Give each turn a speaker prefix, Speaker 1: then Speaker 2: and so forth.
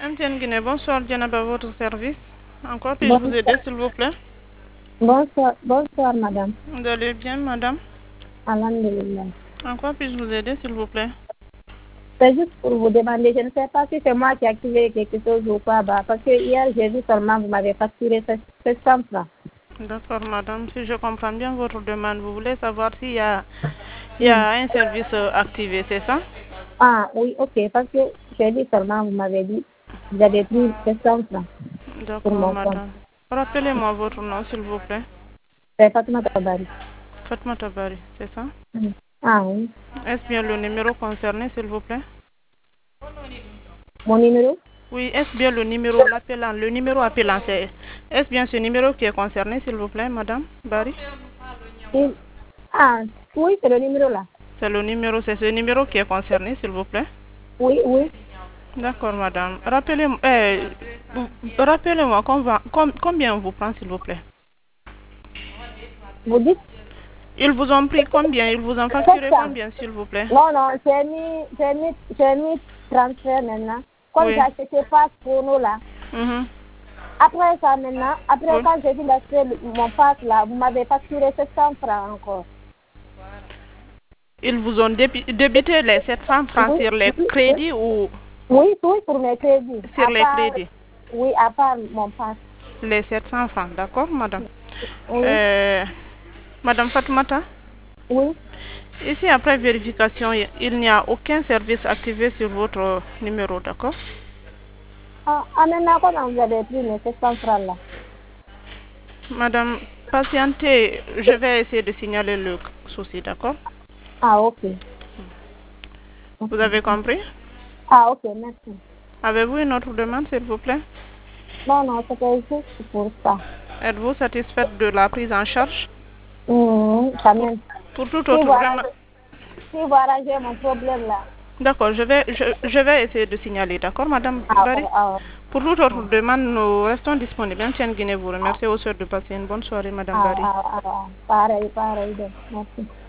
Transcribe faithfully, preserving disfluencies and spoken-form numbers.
Speaker 1: M T N Guinée, bonsoir, Djenaba, à votre service. En quoi puis-je vous aider, s'il vous plaît?
Speaker 2: Bonsoir, bonsoir, madame.
Speaker 1: Vous allez bien, madame?
Speaker 2: Alhamdulillah.
Speaker 1: En quoi puis-je vous aider, s'il vous plaît?
Speaker 2: C'est juste pour vous demander, je ne sais pas si c'est moi qui ai activé quelque chose ou pas, bah, parce que hier, j'ai vu seulement, vous m'avez facturé sept cents francs.
Speaker 1: D'accord, madame. Si je comprends bien votre demande, vous voulez savoir s'il y a, il y a un service euh, activé, c'est ça?
Speaker 2: Ah, oui, ok, parce que j'ai vu seulement, vous m'avez dit, vous avez pris sept cents francs pour
Speaker 1: D'accord,
Speaker 2: mon compte.
Speaker 1: madame. Rappelez-moi votre nom, s'il vous plaît.
Speaker 2: C'est Fatma Tabari.
Speaker 1: Fatma Tabari, c'est ça?
Speaker 2: Mm. Ah oui.
Speaker 1: Est-ce bien le numéro concerné, s'il vous plaît?
Speaker 2: Mon numéro?
Speaker 1: Oui, est-ce bien le numéro, l'appelant, le numéro appelant, c'est... Est-ce bien ce numéro qui est concerné, s'il vous plaît, madame Barry?
Speaker 2: Oui. Ah, oui, c'est le numéro là.
Speaker 1: C'est le numéro, c'est ce numéro qui est concerné, s'il vous plaît?
Speaker 2: Oui, oui.
Speaker 1: D'accord, madame. Rappelez-moi, euh, rappelez-moi combien, combien on vous prend, s'il vous plaît?
Speaker 2: Vous dites?
Speaker 1: Ils vous ont pris combien? Ils vous ont facturé combien, s'il vous plaît?
Speaker 2: Non, non, j'ai mis, j'ai mis, j'ai mis transfert maintenant. Comme
Speaker 1: Oui.
Speaker 2: j'ai acheté passe pour nous là.
Speaker 1: Mhm.
Speaker 2: Après ça maintenant, après
Speaker 1: Oui.
Speaker 2: quand j'ai vu l'acheter mon passe là, vous m'avez facturé sept cents francs encore.
Speaker 1: Ils vous ont débi- débité les sept cents francs
Speaker 2: Oui,
Speaker 1: sur les
Speaker 2: oui,
Speaker 1: crédits ou
Speaker 2: oui, oui, pour mes crédits.
Speaker 1: sur
Speaker 2: À
Speaker 1: les
Speaker 2: part,
Speaker 1: crédits?
Speaker 2: oui, à part mon passe.
Speaker 1: Les sept cents francs, d'accord, madame?
Speaker 2: Oui,
Speaker 1: Euh, madame Fatoumata?
Speaker 2: oui.
Speaker 1: Ici, après vérification, il n'y a aucun service activé sur votre numéro, d'accord?
Speaker 2: Ah, ah, maintenant, comment vous avez pris mes sept cents francs là?
Speaker 1: Madame, patientez, je vais essayer de signaler le souci, d'accord?
Speaker 2: Ah, ok.
Speaker 1: Vous avez compris?
Speaker 2: Ah, ok, merci.
Speaker 1: Avez-vous une autre demande, s'il vous plaît?
Speaker 2: Non, non, c'était juste pour ça.
Speaker 1: Êtes-vous satisfaite de la prise en charge?
Speaker 2: Mmh, quand même.
Speaker 1: Pour tout
Speaker 2: Si
Speaker 1: autre,
Speaker 2: vous
Speaker 1: vraiment...
Speaker 2: arrangez, si vous arrangez mon problème là.
Speaker 1: D'accord, je vais, je, je vais essayer de signaler, d'accord, madame
Speaker 2: Ah,
Speaker 1: Barry?
Speaker 2: ah,
Speaker 1: Pour toute autre demande, nous restons disponibles. M T N Guinée vous remercie au souhaite de passer une bonne soirée, madame
Speaker 2: ah,
Speaker 1: Barry.
Speaker 2: ah, ah, pareil, pareil, donc, merci.